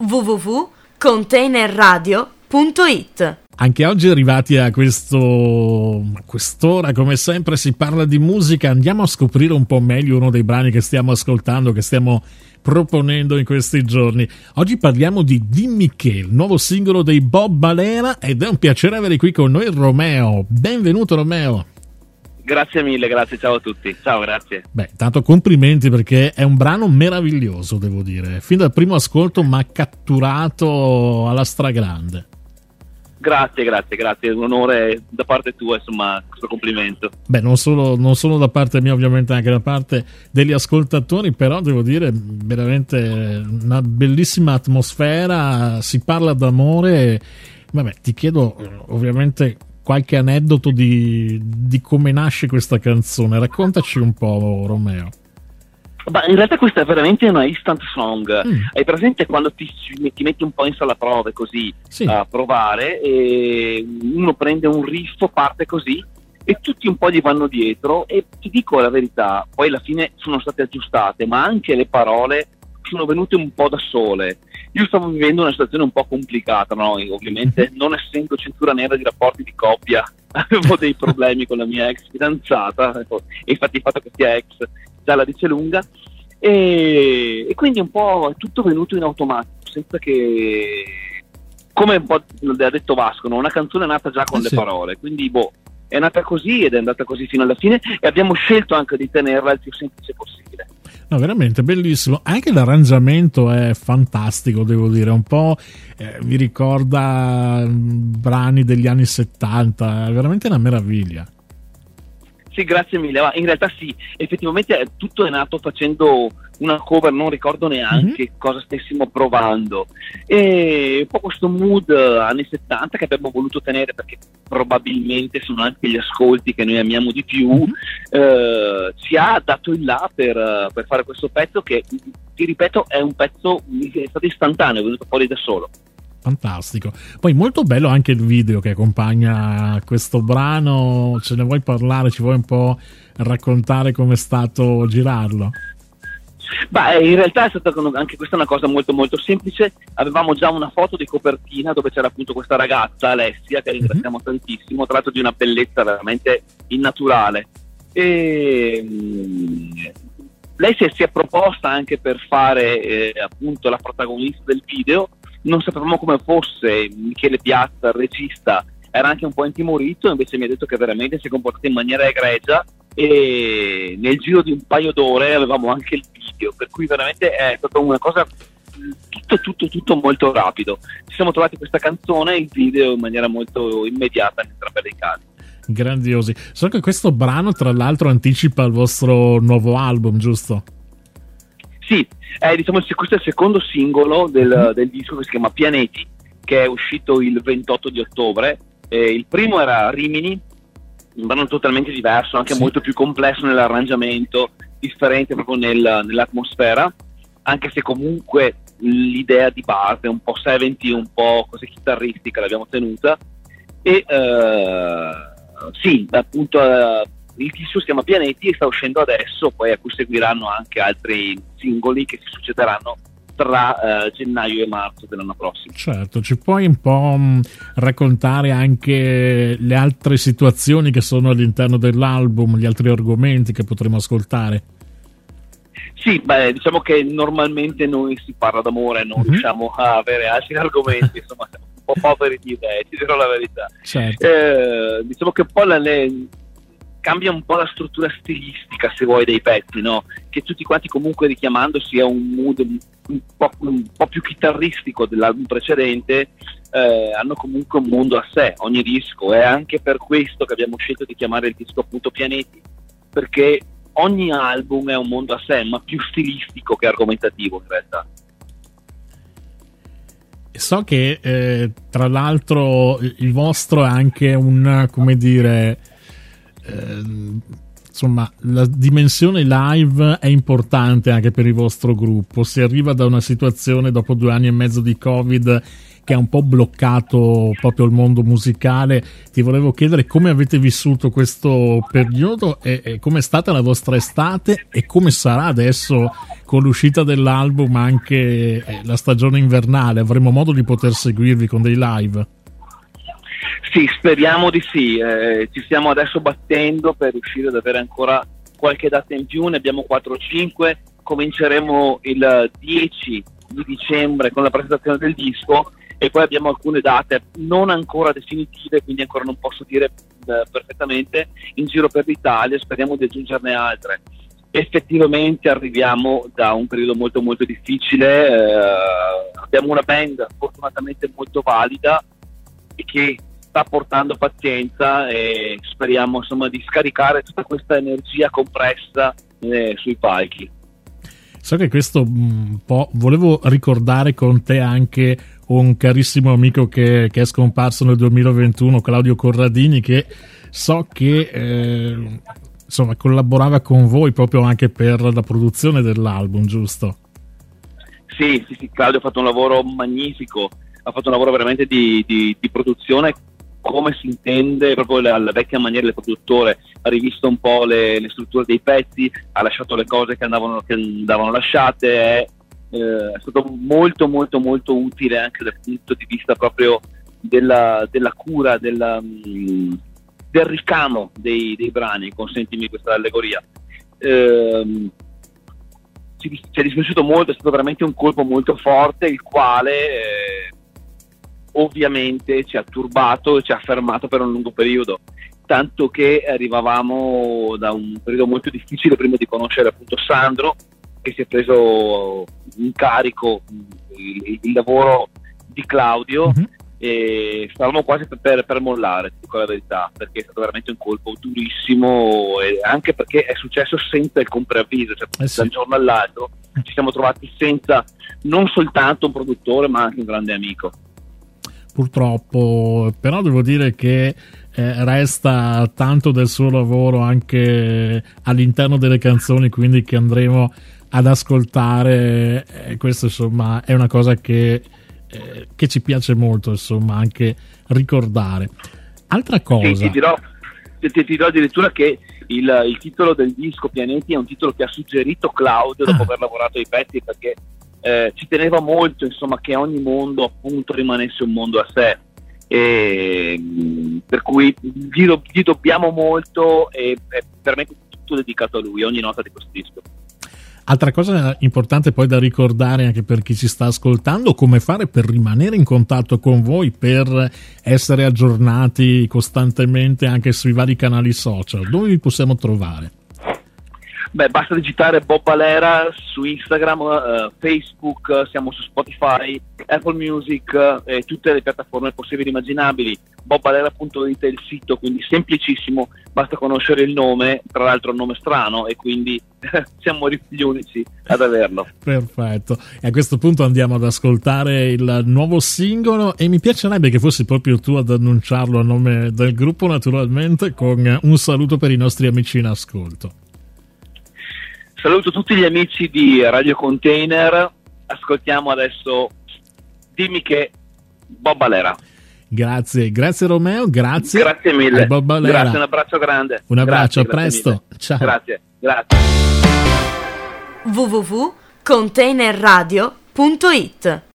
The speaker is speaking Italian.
www.containerradio.it. Anche oggi arrivati a quest'ora, come sempre si parla di musica, andiamo a scoprire un po' meglio uno dei brani che stiamo ascoltando, che stiamo proponendo in questi giorni. Oggi parliamo di Dimmi Che, il nuovo singolo dei Bob Balera, ed è un piacere avere qui con noi Romeo. Benvenuto Romeo. Grazie mille, grazie, ciao a tutti. Ciao, grazie. Beh, tanto complimenti perché è un brano meraviglioso, devo dire. Fin dal primo ascolto mi ha catturato alla stragrande. Grazie, è un onore da parte tua, insomma, questo complimento. Beh, non solo da parte mia, ovviamente anche da parte degli ascoltatori, però devo dire veramente una bellissima atmosfera, si parla d'amore. Vabbè, ti chiedo ovviamente qualche aneddoto di come nasce questa canzone, raccontaci un po', Romeo. Ma in realtà questa è veramente una instant song. Hai presente quando ti metti un po' in sala prove così, sì, a provare, e uno prende un riff, parte così e tutti un po' gli vanno dietro, e ti dico la verità, poi alla fine sono state aggiustate, ma anche le parole sono venute un po' da sole. Io stavo vivendo una situazione un po' complicata, no? Ovviamente non essendo cintura nera di rapporti di coppia avevo dei problemi con la mia ex fidanzata, e infatti il fatto che sia ex già la dice lunga, e quindi un po' è tutto venuto in automatico, senza che, come un po' ha detto Vasco, no? Una canzone è nata già con le parole, quindi è nata così ed è andata così fino alla fine, e abbiamo scelto anche di tenerla il più semplice possibile. No, veramente bellissimo, anche l'arrangiamento è fantastico, devo dire, un po' mi ricorda brani degli anni 70, è veramente una meraviglia. Sì, grazie mille. In realtà sì, effettivamente tutto è nato facendo una cover, non ricordo neanche cosa stessimo provando, e un po' questo mood anni 70 che abbiamo voluto tenere, perché probabilmente sono anche gli ascolti che noi amiamo di più, ci ha dato il là per fare questo pezzo che, ti ripeto, è un pezzo che è stato istantaneo, è venuto fuori da solo. Fantastico. Poi molto bello anche il video che accompagna questo brano. Ce ne vuoi parlare? Ci vuoi un po' raccontare com'è stato girarlo? Beh, in realtà è stata anche questa una cosa molto molto semplice. Avevamo già una foto di copertina dove c'era appunto questa ragazza, Alessia, che ringraziamo tantissimo, tra l'altro di una bellezza veramente innaturale, e lei si è proposta anche per fare appunto la protagonista del video. Non sapevamo come fosse. Michele Piazza, il regista, era anche un po' intimorito, invece mi ha detto che veramente si è comportato in maniera egregia, e nel giro di un paio d'ore avevamo anche il video, per cui veramente è stata una cosa tutto molto rapido. Ci siamo trovati questa canzone e il video in maniera molto immediata in entrambi dei casi. Grandiosi. So che questo brano tra l'altro anticipa il vostro nuovo album, giusto? Sì, diciamo questo è il secondo singolo del disco, che si chiama Pianeti, che è uscito il 28 di ottobre. Il primo era Rimini, un brano totalmente diverso, anche molto più complesso nell'arrangiamento, differente proprio nell'atmosfera, anche se comunque l'idea di base un po' 70, un po' così chitarristica l'abbiamo tenuta, e sì, appunto il disco si chiama Pianeti e sta uscendo adesso, poi a cui seguiranno anche altri singoli che si succederanno tra gennaio e marzo dell'anno prossimo. Certo, ci puoi un po' raccontare anche le altre situazioni che sono all'interno dell'album, gli altri argomenti che potremo ascoltare? Sì, diciamo che normalmente noi si parla d'amore, non riusciamo a avere altri argomenti, insomma siamo un po' poveri di idee, ti dirò la verità. Certo. Diciamo che un po' cambia un po' la struttura stilistica, se vuoi, dei pezzi, no? Che tutti quanti comunque richiamandosi a un mood un po' più chitarristico dell'album precedente, hanno comunque un mondo a sé, ogni disco. È anche per questo che abbiamo scelto di chiamare il disco appunto Pianeti, perché ogni album è un mondo a sé, ma più stilistico che argomentativo in realtà. So che tra l'altro il vostro è anche un, come dire, insomma, la dimensione live è importante anche per il vostro gruppo. Si arriva da una situazione dopo 2 anni e mezzo di Covid che ha un po' bloccato proprio il mondo musicale. Ti volevo chiedere come avete vissuto questo periodo e come è stata la vostra estate e come sarà adesso con l'uscita dell'album anche la stagione invernale. Avremo modo di poter seguirvi con dei live? Sì, speriamo di sì. Ci stiamo adesso battendo per riuscire ad avere ancora qualche data in più, ne abbiamo 4 o 5. Cominceremo il 10 di dicembre con la presentazione del disco e poi abbiamo alcune date non ancora definitive, quindi ancora non posso dire perfettamente, in giro per l'Italia. Speriamo di aggiungerne altre. Effettivamente arriviamo da un periodo molto molto difficile, abbiamo una band fortunatamente molto valida e che sta portando pazienza e speriamo insomma di scaricare tutta questa energia compressa sui palchi. So che questo un po' volevo ricordare con te anche un carissimo amico che è scomparso nel 2021, Claudio Corradini, che so che insomma collaborava con voi proprio anche per la produzione dell'album, giusto? Sì, Claudio ha fatto un lavoro magnifico, ha fatto un lavoro veramente di produzione come si intende proprio alla vecchia maniera del produttore. Ha rivisto un po' le strutture dei pezzi, ha lasciato le cose che andavano lasciate, è stato molto molto molto utile anche dal punto di vista proprio della cura, del ricamo dei brani, consentimi questa allegoria. Ci è dispiaciuto molto, è stato veramente un colpo molto forte, il quale ovviamente ci ha turbato e ci ha fermato per un lungo periodo, tanto che arrivavamo da un periodo molto difficile prima di conoscere appunto Sandro, che si è preso in carico il lavoro di Claudio. E stavamo quasi per mollare, ti dico la verità, perché è stato veramente un colpo durissimo, e anche perché è successo senza il compreavviso, cioè da un giorno all'altro ci siamo trovati senza non soltanto un produttore ma anche un grande amico. Purtroppo, però devo dire che resta tanto del suo lavoro anche all'interno delle canzoni, quindi che andremo ad ascoltare. Questo insomma è una cosa che ci piace molto, insomma, anche ricordare. Altra cosa, sì, ti dirò addirittura che il titolo del disco, Pianeti, è un titolo che ha suggerito Claudio dopo aver lavorato ai pezzi, perché ci teneva molto insomma che ogni mondo appunto rimanesse un mondo a sé, per cui gli dobbiamo molto e è veramente tutto dedicato a lui, ogni nota di questo disco. Altra cosa importante poi da ricordare anche per chi ci sta ascoltando: come fare per rimanere in contatto con voi, per essere aggiornati costantemente anche sui vari canali social. Dove vi possiamo trovare? Beh, basta digitare Bob Valera su Instagram, Facebook, siamo su Spotify, Apple Music e tutte le piattaforme possibili e immaginabili. bobvalera.it è il sito, quindi semplicissimo, basta conoscere il nome, tra l'altro un nome strano, e quindi siamo gli unici ad averlo. Perfetto, e a questo punto andiamo ad ascoltare il nuovo singolo, e mi piacerebbe che fossi proprio tu ad annunciarlo a nome del gruppo, naturalmente, con un saluto per i nostri amici in ascolto. Saluto tutti gli amici di Radio Container, ascoltiamo adesso Dimmi che, Bob Valera. Grazie Romeo, grazie mille, Bob Valera. Grazie, un abbraccio grande. Un abbraccio, grazie, a presto, mille. ciao. Grazie. www.containerradio.it